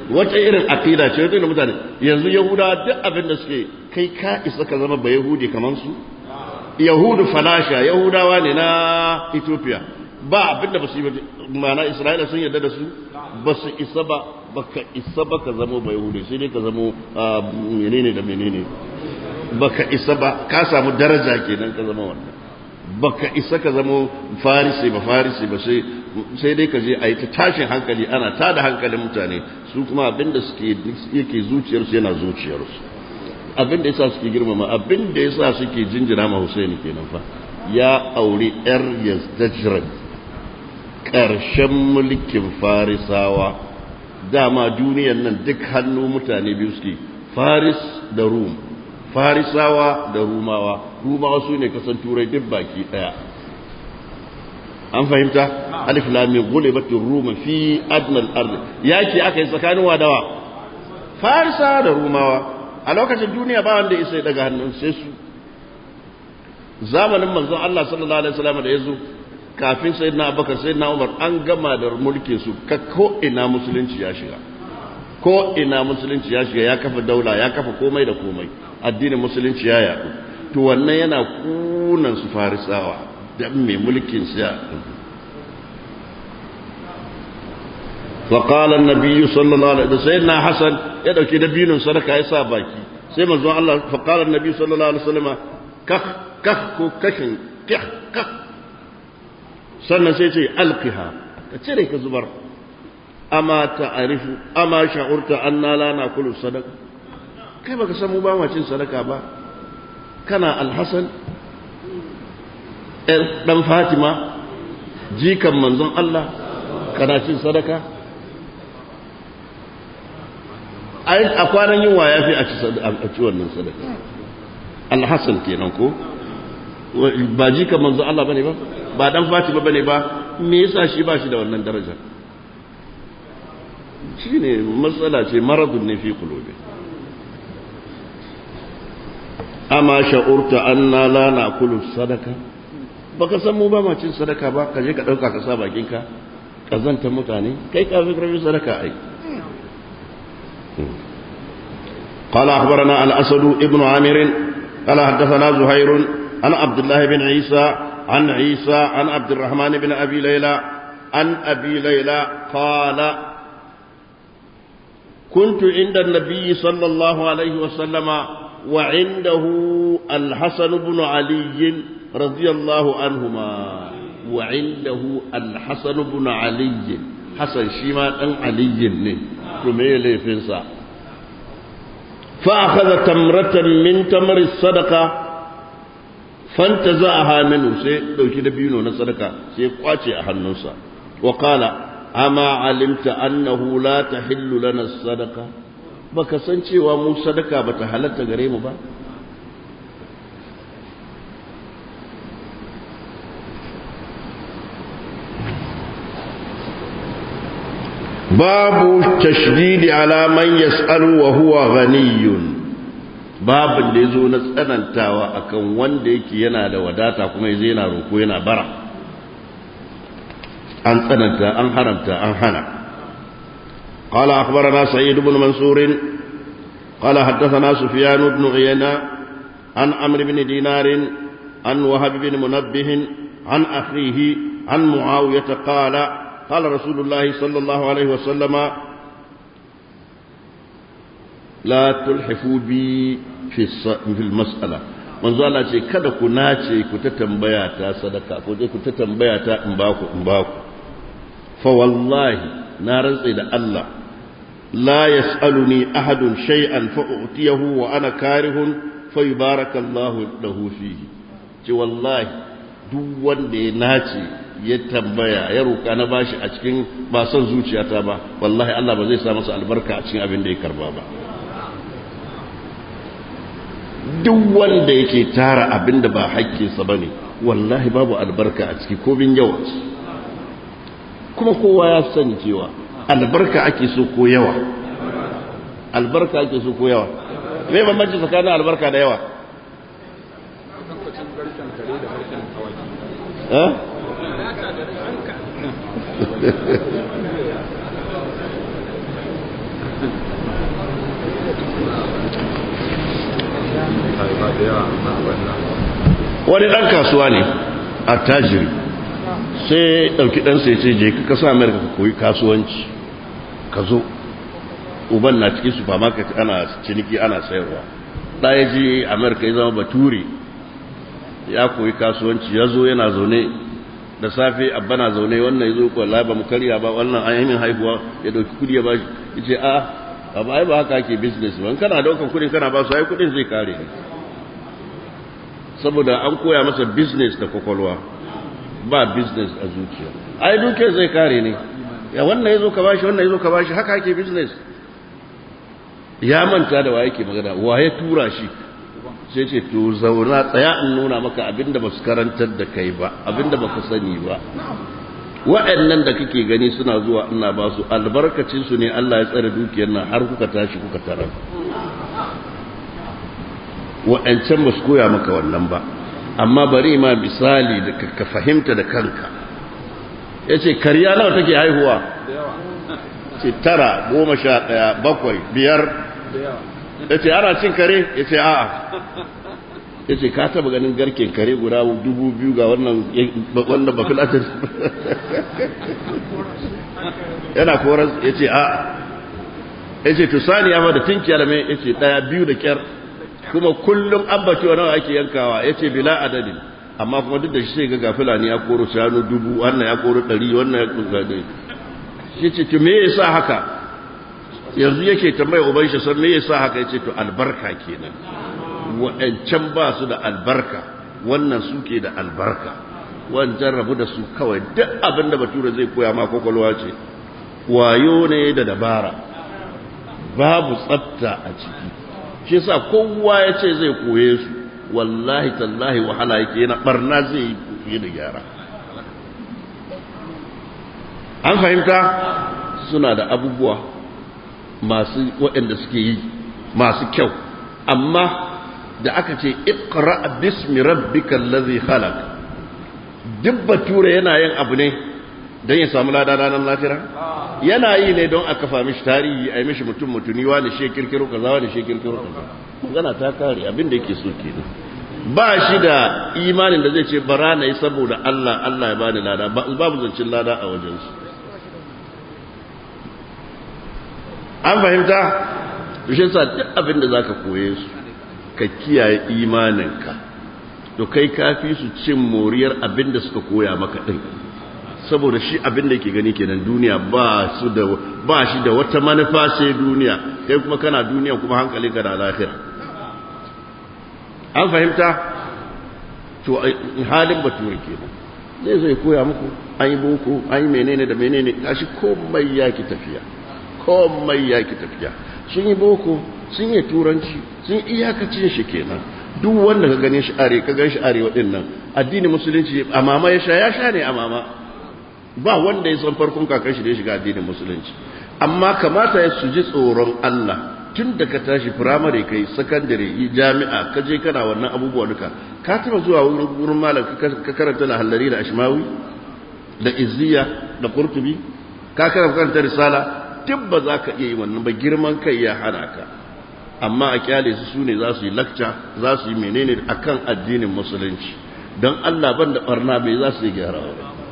wata irin aqida ce wata irin mutane yanzu yahuda duk abin da suke kai ka isa ka zama ba yahudi kaman su yahudu falasha yahudawa ne na Ethiopia ba abin da ba su yi mana Isra'ila sun yarda da su ba su isa ba baka isa ba ka zama ba yahudi sai dai ka zama menene da menene baka isa ba ka samu daraja kenan ka zama wannan baka isa ka zama farisi ba farisi ba sai sai dai ka je a yi ta tashin hankali ana tada hankalin mutane su kuma abinda suke yake zuciyarsu yana zuciyarsu abinda yasa suke girmama abinda yasa suke jinjira ma Husaini kenan fa ya auri yar Yazdajran karshen mulkin Farisawa dama duniyar nan duk hannu mutane biyu suke Faris da Rum Farisawa da Rumawa Rumawa su ne kasan turai duk baki daya an fahimta alif lam mim ghulibatir rum fi adna al-ard yaki aka yi tsakanin wadawa Farisawa da Rumawa a lokacin duniya ba wanda isa daga hannun sai su zamanin manzon Allah sallallahu alaihi wasallam da yazo kafin sayyidina Abubakar sayyidina Umar an gama da mulkin su ka ko ina musulunci ya shiga ko ina musulunci ya shiga ya kafa daula ya kafa komai da komai addinin musulunci ya yaɗu to wannan yana kunan su Farisawa da mai mulkin su ya فقال النبي صلى الله عليه وسلم سيدنا حسن ya dauki dabinin sadaka ya sa baki sai manzon Allah faqala annabi sallallahu alaihi wasallam kah kah ko kashin kah kah sannan sai ce alqiha ka cire ka zubar amma ta'arifu amma sha'urta anna la nakulu sadaka kai baka san mu ba mu cin sadaka ba kana alhasan dan Fatima jikan manzon Allah kana cin sadaka ai a kwanan yunwa ya fi a ci wannan sadaka alhassan kenan ko ba ji kan manzo Allah bane ba ba dan Fatima bane ba me yasa shi ba shi da wannan daraja shine matsala ce maradun ne fi qulubi amma sha'urta anna la na'kulu sadaka baka san mu ba ma cin sadaka ba kaje ka dauka ka sa bakinka kazanta mutane kai ka fi karfi sadaka ai قال أخبرنا الأسد ابن عامر قال حدثنا زهير عن عبد الله بن عيسى عن عيسى عن عبد الرحمن بن أبي ليلى عن أبي ليلى قال كنت عند النبي صلى الله عليه وسلم وعنده الحسن بن علي رضي الله عنهما وعنده الحسن بن علي حسن شيما أن علي كميلي فنسا فأخذ تمرة من تمر الصدقة فانتزعها منه سي لو كده بينو نصدقة سي قواتي أحنوسا وقال أما علمت أنه لا تحل لنا الصدقة baka san cewa mu sadaka bata halatta gare mu ba babu tashdidi ala man yas'alu wa huwa ghaniyun babu da yazo na tsanantawa akan wanda yake yana da wadata kuma yaje yana roko yana bara an tsananta an haramta an hana قال أخبرنا سعيد بن منصور قال حدثنا سفيان بن عيينة عن عمرو بن دينار عن وهب بن منبه عن أخيه عن معاوية قال قال رسول الله صلى الله عليه وسلم لا تلحفوا بي في في المسألة manzo Allah ce kada ku nace ku ta tambaya ta sadaka ko ku ta tambaya ta in ba ku in ba ku fa wallahi na rantsa da Allah la yas'aluni ahadun shay'an fa u'tiyahu wa ana karihun fa yubarakallahu lahu fihi ce wallahi duk wanda ya nace ya tambaya ya roka na bashi a cikin ba son zuciyata ba wallahi Allah ba zai sa masa albarka a cikin abin da ya karba ba duk wanda yake tara abin da ba haƙƙinsa bane wallahi babu albarka a ciki ko bin yawa kuma kowa ya sani cewa albarka ake so ko yawa albarka ake so ko yawa me bambanci tsakanin albarka da yawa eh wani ɗan kasuwa ne a tajiri sai ɗauki ɗansa ya ce je ka kasa amerika ka koyi kasuwanci ka zo uban na cikin supermarket ana ciniki ana sayarwa ɗaya je amerika ya zama bature ya koyi kasuwanci ya zo yana zaune da safe abba na zaune wannan ya zo kwallo ba mu karya ba wannan an yi haihuwa ya ɗauki kudi ya ba shi ya ce a abu ai ba haka ake business ba kana daukan kudin kana ba su ai kudin zai kare ne saboda an koya masa business da kwakwalwa ba business a zuciya ai duke zai kare ne ya wannan yazo ka bashi wannan yazo ka bashi haka ake business ya manta da waye ke magana waye tura shi sai ce to zauna tsaya in nuna maka abinda basu karantar da kai ba abinda baka sani ba waɗannan da kake gani suna zuwa ina ba su albarkacin su ne Allah ya tsare dukiyar nan har kuka tashi kuka tarar waɗancan ba su koya maka wannan ba amma bari ma misali da ka fahimta da kanka ya ce karya nawa take haihuwa ce tara goma sha ɗaya bakwai biyar ya ce ana cin kare ya ce a'a ya ce ka taba ganin garken kare guda dubu biyu ga wannan wannan bafilatin yana koras ya ce a'a ya ce tusani ya da tinkiya da mai ya ce ɗaya biyu da kyar kuma kullum ambacewa nawa ake yankawa ya ce bila adadin amma kuma duk da shi sai ga gafila ne ya koro shanu dubu wannan ya koro ɗari wannan ya koro ɗari shi ce to me yasa haka yanzu yake tambaya uban shi san me yasa haka yace to albarka kenan wa'ancan ba su da albarka wannan suke da albarka wancan rabu da su kawai duk abin da bature zai koya ma kwakwalwa ce wayo ne da dabara babu tsafta a ciki shi yasa kowa ya ce zai koye su wallahi tallahi wahala yake yana barna zai yi da gyara an fahimta suna da abubuwa masu waɗanda suke yi masu kyau amma da aka ce iqra bismi rabbikal ladhi khalaq duk bature yana yin abu ne don ya samu lada ranar lafira yana yi ne don a kafa mishi tarihi a yi mishi mutum mutuni wani shi kirkiro kaza wani shi kirkiro kaza magana ta kare abin da yake so kenan ba shi da imanin da zai ce bara na yi saboda Allah Allah ya bani lada babu zancin lada a wajensu an fahimta shi sa duk abin da zaka koye su ka kiyaye imaninka to kai kafi su cin moriyar abin da suka koya maka din saboda shi abin da yake gani kenan duniya ba su da ba shi da wata manufa sai duniya kai kuma kana duniya kuma hankali ka da lahira an fahimta to halin bature kenan zai zai koya muku an yi boko an yi menene da menene gashi komai yaki tafiya komai yaki tafiya sun yi boko sun yi turanci sun iyakacin shi kenan duk wanda ka gane shi are ka gan shi are waɗannan addinin musulunci amama ya sha ya sha ne amama ba wanda ya san farkon kakan shi da ya shiga addinin musulunci amma kamata ya su ji tsoron Allah tun da ka tashi firamare kai sakandare jami'a ka je kana wannan abubuwa duka ka taba zuwa wurin malam ka karanta lahallari da ashmawi da izziya da qurtubi ka karanta risala duk ba za ka iya yi wannan ba girman kai ya hana ka amma a kyale su sune za su yi lakca za su yi menene akan addinin musulunci don Allah ban da barna bai za su yi gyarawa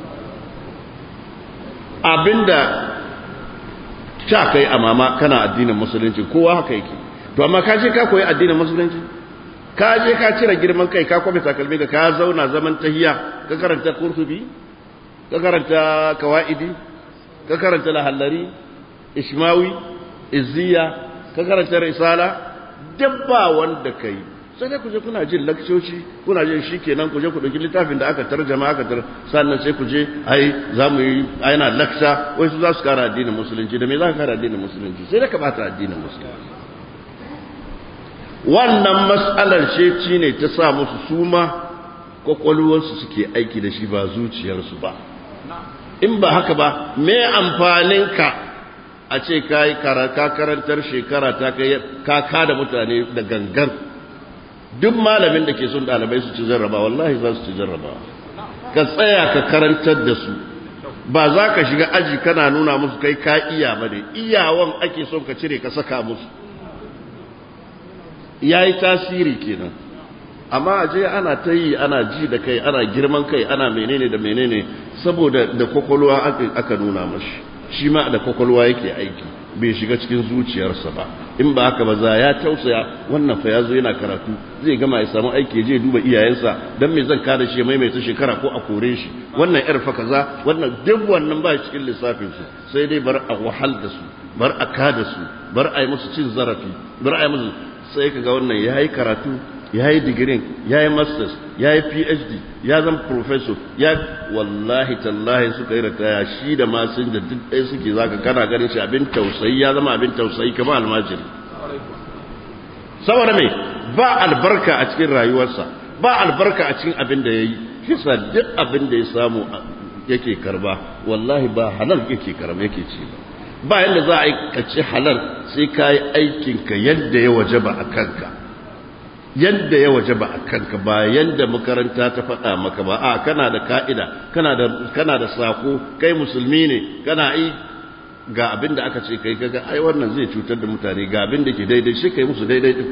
abinda ta kai a mama kana addinin musulunci kowa haka yake to amma ka je ka koyi addinin musulunci ka je ka cire girman kai ka kwabe takalmi ka ka zauna zaman tahiya ka karanta qurtubi ka karanta kawaidi ka karanta lahallari ishmawi izziya ka karanta risala dabba wanda kai sai dai ku je kuna jin lakcoci kuna jin shikenan ku je ku dauki littafin da aka tarjama aka tar sannan sai ku je ai zamu yi ayana lakca wai su za su kara addinin musulunci da me za ka kara addinin musulunci sai da ka bata addinin musulunci wannan mas'alar ce ne ta sa musu suma kwakwalwarsu suke aiki da shi ba zuciyarsu ba in ba haka ba me amfanin ka a ce kai ka karantar shekara ta kai ka kada mutane da gangan duk malamin da ke son dalibai su ci jarraba wallahi za su ci jarraba ka tsaya ka karantar da su ba za ka shiga aji kana nuna musu kai ka iya ba ne, iyawan ake son ka cire ka saka musu, ya yi tasiri kenan. Amma aje ana ta yi ana ji da kai ana girman kai ana menene da menene saboda da kwakwalwa aka nuna mashi, shi ma da kwakwalwa yake aiki bai shiga cikin zuciyarsa ba. In ba haka ba za ya tausaya wannan fa ya zo yana karatu zai gama ya samu aiki je duba iyayensa dan me zan kada shi maimaita shekara ko a kore shi, wannan yar fa kaza wannan duk wannan ba cikin lissafin su, sai dai bar a wahal da su, bar a kada su, bar a yi musu cin zarafi, bar a yi musu, sai kaga wannan yayi karatu yayi digirin yayi masters yayi phd ya zama professor ya wallahi tallahi suka yi rataya shi da masin da duk ɗaya suke zaka kana ganin shi abin tausayi, ya zama abin tausayi kamar almajiri. saboda me ba albarka a cikin rayuwarsa, ba albarka a cikin abin da yayi, kisa duk abin da ya samu yake karba wallahi ba halal yake karba yake ci ba. ba yanda za a yi kaci halal sai ka yi aikinka yadda ya wajaba a kanka, yadda ya wajaba a kanka, ba yadda makaranta ta faɗa maka ba. A kana da ka'ida, kana da kana da sako, kai musulmi ne, kana yi ga abin da aka ce kai kaga ai wannan zai cutar da mutane, ga abin da ke daidai shi kai musu daidai din.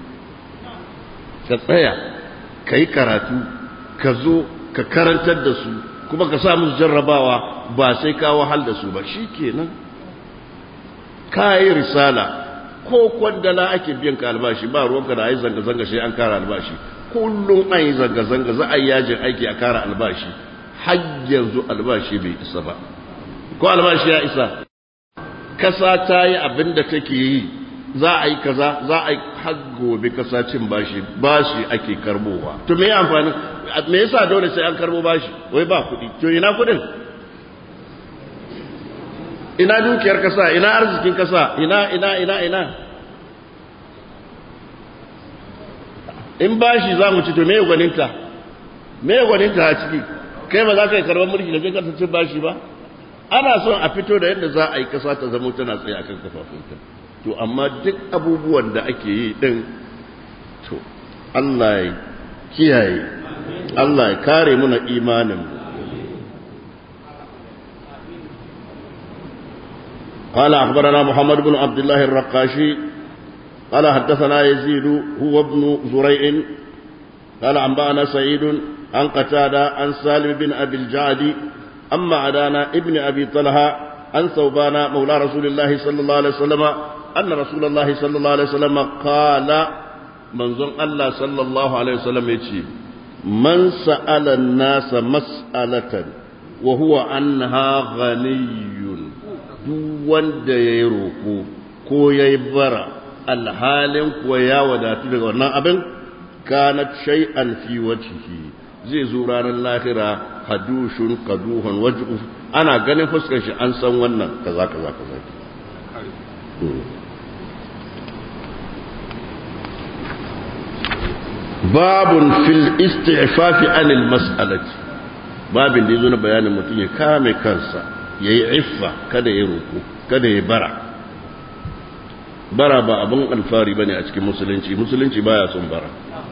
Ka tsaya kai karatu, ka zo ka karantar da su, kuma ka sa musu jarrabawa, ba sai ka wahal da su ba, shikenan. Ka yi risala ko kwandala ake biyan ka albashi, ba ruwanka da ayi zanga-zanga sai an kara albashi, kullum an yi zanga-zanga za a yi yajin aiki a kara albashi, har yanzu albashi bai isa ba. Ko albashi ya isa? Kasa ta yi abin da take yi, za a yi kaza, za a yi har gobe kasa cin bashi, bashi ake karbowa. To me amfani? Me yasa dole sai an karbo bashi? Wai ba kuɗi. To ina kuɗin? Ina dukiyar kasa, ina arzikin kasa, ina ina ina ina in bashi za mu ci to me gwaninta, me gwaninta a ciki? Kai ba za ka yi karɓar mulki da kai ka cin bashi ba? Ana son a fito da yadda za a yi kasa ta zama tana tsaye akan kafafunta. To amma duk abubuwan da ake yi din, to Allah ya kiyaye, Allah ya kare muna imanin mu. قال أخبرنا محمد بن عبد الله الرقاشي قال حدثنا يزيد هو ابن زريع قال أنبأنا سعيد عن قتادة عن سالم بن أبي الجعد أما عدانا ابن أبي طلحة عن ثوبان مولى رسول الله صلى الله عليه وسلم أن رسول الله صلى الله عليه وسلم قال منظر الله صلى الله عليه وسلم يتشي من سأل الناس مسألة وهو عنها غني duk wanda ya yi roƙo ko ya yi bara alhalin kuwa ya wadatu daga wannan abin, kanat shay'an fi wajhihi, zai zo ranar lahira hadushun qaduhun wajhu, ana ganin fuskar shi an san wannan kaza kaza kaza. babun fil isti'fafi anil mas'alati, babin da yazo na bayanin mutum ya kame kansa, ya yi iffa, kada ya roƙo, kada ya bara. Bara ba abin alfari ba ne a cikin musulunci, musulunci baya son bara.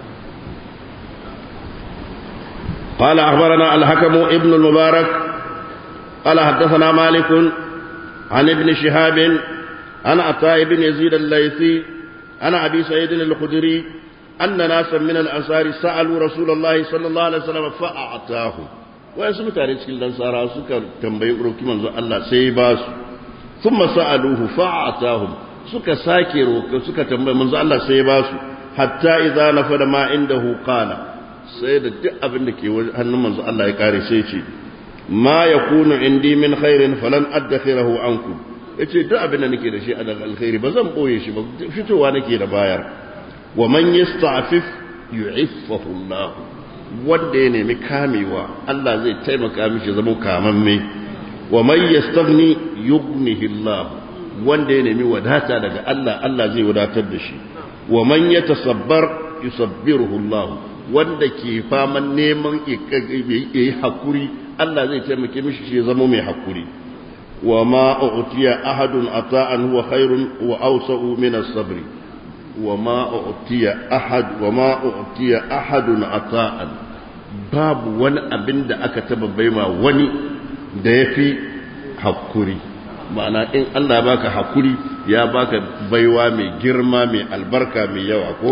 قال أخبرنا الحكم ابن المبارك قال حدثنا مالك عن ابن شهاب عن عطاء بن يزيد الليثي عن أبي سعيد الخدري أن ناسا من الأنصار سألوا رسول الله صلى الله عليه وسلم فأعطاهم. wayansu mutane cikin lansara suka tambayi roki manzo Allah sai ba su, thumma sa'aluhu fa'atahum, suka sake roka suka tambayi manzo Allah sai ba su, hatta idza nafada ma indahu qala, sai da duk abin da ke hannun manzo Allah ya kare sai ce ma yakunu indi min khairin falan addakhirahu ankum, yace duk abin da nake da shi a daga alkhairi ba zan boye shi ba, fitowa nake da bayar. Wa man yasta'fif yu'iffahu Allah, wanda ya nemi kamewa Allah zai taimaka mishi zama kamamme. Wa man yastaghni yughnihi Allah, wanda ya nemi wadata daga Allah Allah zai wadatar da shi. Wa man yatasabbar yusabbiruhu Allah, wanda ke faman neman yayi hakuri Allah zai taimake mishi shi zama mai hakuri. Wa ma u'tiya ahadun ata'an huwa khairun wa awsa'u min as-sabr. Wa ma u'tiya ahad wa ma u'tiya ahadun ata'an, babu wani abin da aka taba baima wani da ya fi hakuri ma'ana in Allah baka hakuri ya baka baiwa mai girma mai albarka mai yawa ko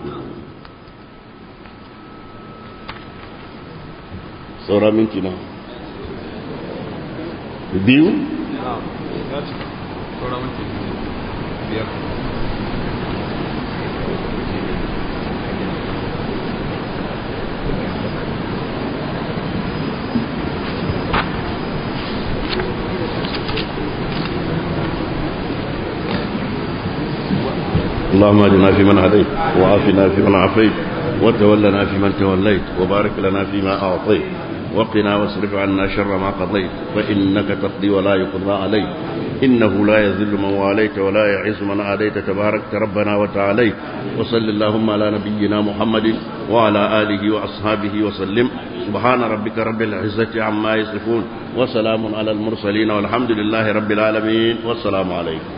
saura minti na biyu saura minti biyar اللهم اهدنا فيمن هديت وعافنا فيمن عافيت وتولنا فيمن توليت وبارك لنا فيما أعطيت وقنا واصرف عنا شر ما قضيت فإنك تقضي ولا يقضى عليك إنه لا يذل من واليت ولا يعز من عاديت تباركت ربنا وتعاليت وصل اللهم على نبينا محمد وعلى آله وأصحابه وسلم سبحان ربك رب العزة عما يصفون وسلام على المرسلين والحمد لله رب العالمين والسلام عليكم.